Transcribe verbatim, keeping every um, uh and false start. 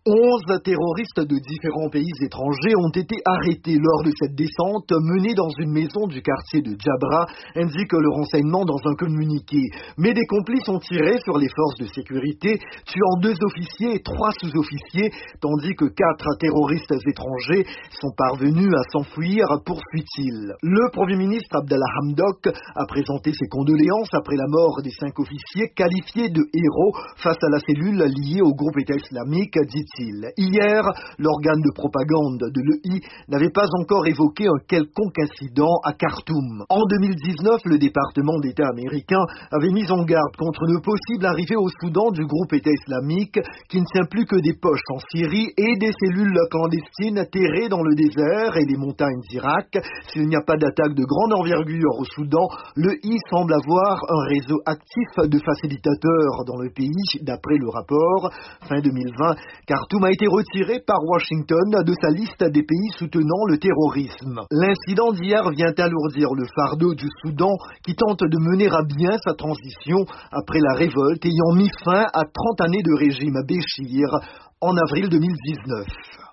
Onze terroristes de différents pays étrangers ont été arrêtés lors de cette descente menée dans une maison du quartier de Djabra, indique le renseignement dans un communiqué. Mais des complices ont tiré sur les forces de sécurité, tuant deux officiers et trois sous-officiers, tandis que quatre terroristes étrangers sont parvenus à s'enfuir, poursuit-il. Le Premier ministre Abdallah Hamdok a présenté ses condoléances après la mort des cinq officiers qualifiés de héros face à la cellule liée au groupe État islamique, dit-il. Hier, l'organe de propagande de l'E I n'avait pas encore évoqué un quelconque incident à Khartoum. En deux mille dix-neuf, le département d'État américain avait mis en garde contre une possible arrivée au Soudan du groupe État islamique qui ne tient plus que des poches en Syrie et des cellules clandestines terrées dans le désert et les montagnes d'Irak. S'il n'y a pas d'attaque de grande envergure au Soudan, l'E I semble avoir un réseau actif de facilitateurs dans le pays, d'après le rapport. Fin deux mille vingt, Khartoum a été retiré par Washington de sa liste des pays soutenant le terrorisme. L'incident d'hier vient alourdir le fardeau du Soudan qui tente de mener à bien sa transition après la révolte ayant mis fin à trente années de régime Béchir en avril deux mille dix-neuf.